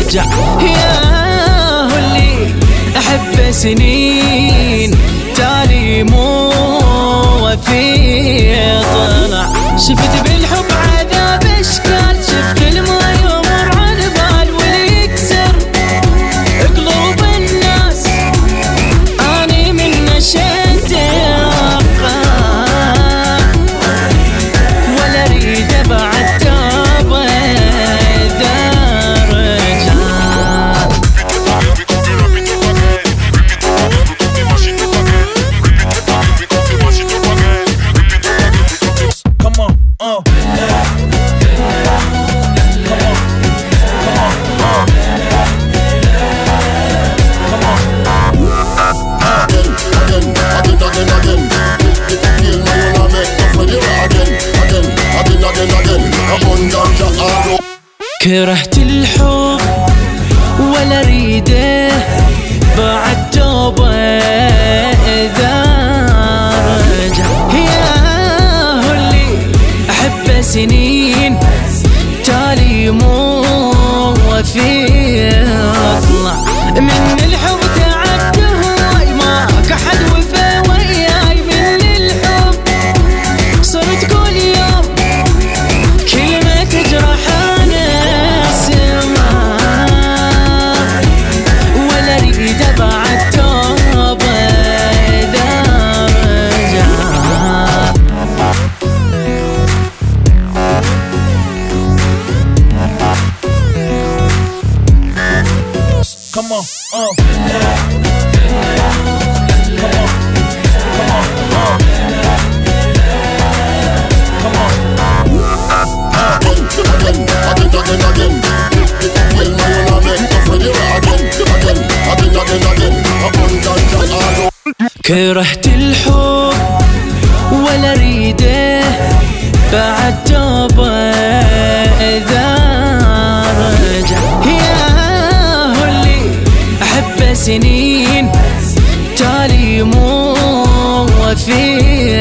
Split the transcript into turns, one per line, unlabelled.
رجع. يا هو اللي أحب سنين تالي مو وفي طلع. شفت بالحب عذاب اشكال، شفت الماء يمر على بال واللي يكسر قلوب الناس اني من شد ابقى، ولا اريد بعد توبه درجه. كرهت الحب ولا ريده بعد توبه اذا رجع. يا هو اللي احب سنين تالي مو وفي اطلع. من الحب تعبت هواي ماك احد وفا وياي، من الحب صرت كل يوم كلمه تجرح Come on, كرهت الحب ولا ريده بعد توبه اذا رجع. يا هو اللي احب سنين تالي مو وفي